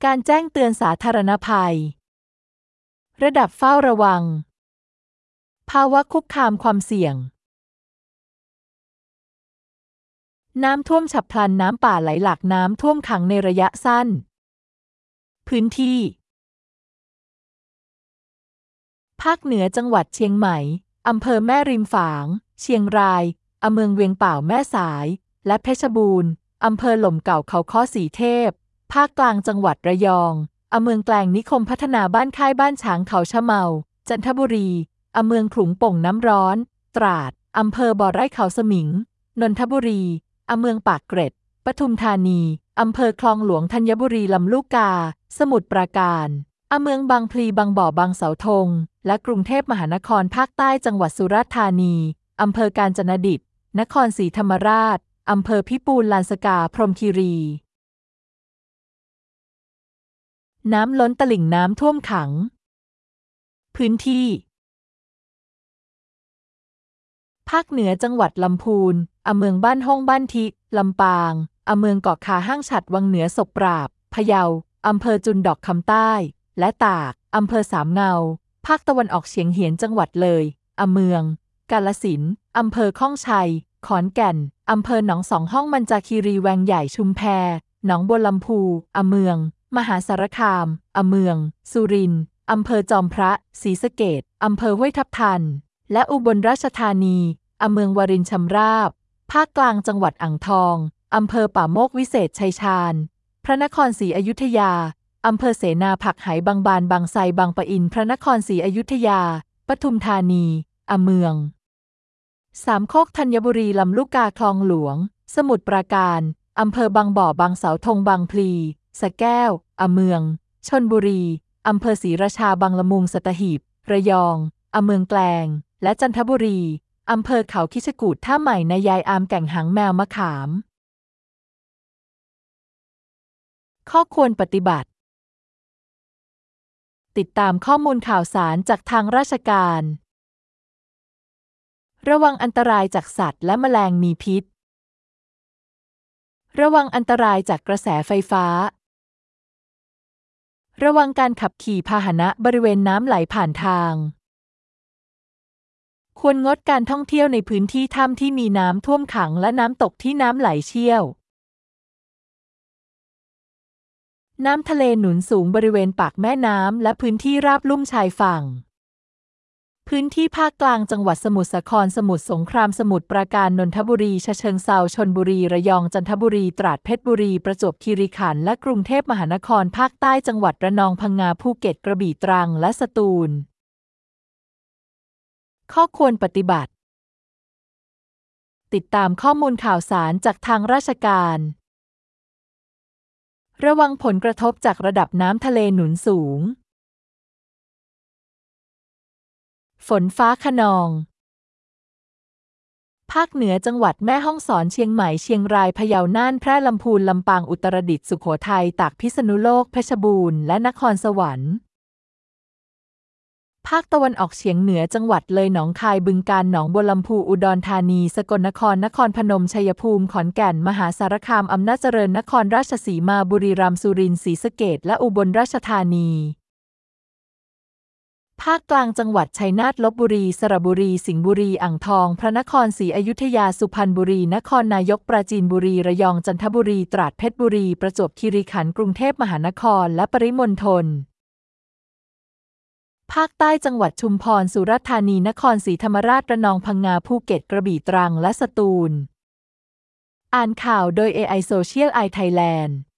การแจ้งเตือนสาธารณภัยระดับเฝ้าระวังภาวะคุกคามความเสี่ยงน้ำท่วมฉับพลันน้ำป่าไหลหลากน้ำท่วมขังในระยะสั้นพื้นที่ภาคเหนือจังหวัดเชียงใหม่อำเภอแม่ริมฝางเชียงรายเมืองเวียงป่าวแม่สายและเพชรบูรณ์อำเภอหล่มเก่าเขาค้อสีเทพภาคกลางจังหวัดระยองเมืองแกลงนิคมพัฒนาบ้านค่ายบ้านฉางเขาชะเมาจันทบุรีเมืองขลุงโป่งน้ำร้อนตราดอำเภอบ่อไร่เขาสมิงนนทบุรีเมืองปากเกร็ดปทุมธานีอำเภอคลองหลวงธัญบุรีลำลูกกาสมุทรปราการเมืองบางพลีบางบ่อบางเสาธงและกรุงเทพมหานครภาคใต้จังหวัดสุราษฎร์ธานีอำเภอกาญจนดิตนครศรีธรรมราชอำเภอพิปูนลานสกาพรหมคีรีน้ำล้นตลิ่งน้ำท่วมขังพื้นที่ภาคเหนือจังหวัดลำพูนเมืองบ้านห้องบ้านทิลำปางเมืองเกาะคาห้างฉัดวังเหนือศพปราบพะเยาอำเภอจุนดอกคำใต้และตากอำเภอสามเงาภาคตะวันออกเฉียงเหนือจังหวัดเลยเมืองกาฬสินธุ์อำเภอข้องชัยขอนแก่นอำเภอหนองสองห้องมันจาคีรีแวงใหญ่ชุมแพหนองบัวลำพูเมืองมหาสารคามเมืองสุรินทร์อำเภอจอมพระศรีสะเกษอำเภอห้วยทับทันและอุบลราชธานีเมืองวารินชำราบภาคกลางจังหวัดอ่างทองอำเภอป่าโมกวิเศษชัยชาญพระนครศรีอยุธยาอำเภอเสนาผักไหบางบานบางไทรบางปะอินพระนครศรีอยุธยาปทุมธานีเมืองสามโคกธัญบุรีลำลูกกาคลองหลวงสมุทรปราการอำเภอบางบ่อบางเสาธงบางพลีสระแก้วเมืองชลบุรีอำเภอศรีราชาบางละมุงสัตหีบระยองเมืองแกลงและจันทบุรีอำเภอเขาคิชกูฏท่าใหม่นายายอามแก่งหางแมวมะขามข้อควรปฏิบัติติดตามข้อมูลข่าวสารจากทางราชการระวังอันตรายจากสัตว์และแมลงมีพิษระวังอันตรายจากกระแสไฟฟ้าระวังการขับขี่พาหนะบริเวณน้ำไหลผ่านทางควรงดการท่องเที่ยวในพื้นที่ถ้ำที่มีน้ำท่วมขังและน้ำตกที่น้ำไหลเชี่ยวน้ำทะเลหนุนสูงบริเวณปากแม่น้ำและพื้นที่ราบลุ่มชายฝั่งพื้นที่ภาคกลางจังหวัดสมุทรสาครสมุทรสงครามสมุทรปราการนนทบุรีฉะเชิงเทราชลบุรีระยองจันทบุรีตราดเพชรบุรีประจวบคีรีขันธ์และกรุงเทพมหานครภาคใต้จังหวัดระนองพังงาภูเก็ตกระบี่ตรังและสตูลข้อควรปฏิบัติติดตามข้อมูลข่าวสารจากทางราชการระวังผลกระทบจากระดับน้ำทะเลหนุนสูงฝนฟ้าคะนองภาคเหนือจังหวัดแม่ฮ่องสอนเชียงใหม่เชียงรายพะเยาน่านแพร่ลำพูนลำปางอุตรดิตถ์สุโขทัยตากพิษณุโลกเพชรบูรณ์และนครสวรรค์ภาคตะวันออกเฉียงเหนือจังหวัดเลยหนองคายบึงกาฬหนองบัวลำพูอุดรธานีสกลนครนครพนมชัยภูมิขอนแก่นมหาสารคามอำนาจเจริญนครราชสีมาบุรีรัมย์สุรินทร์ศรีสะเกษและอุบลราชธานีภาคกลางจังหวัดชัยนาทลพบุรีสระบุรีสิงห์บุรีอ่างทองพระนครศรีอยุธยาสุพรรณบุรีนครนายกปราจีนบุรีระยองจันทบุรีตราดเพชรบุรีประจวบคีรีขันธ์กรุงเทพมหานครและปริมณฑลภาคใต้จังหวัดชุมพรสุราษฎร์ธานีนครศรีธรรมราชระนองพังงาภูเก็ตกระบี่ตรังและสตูลอ่านข่าวโดย AI Social Eye Thailand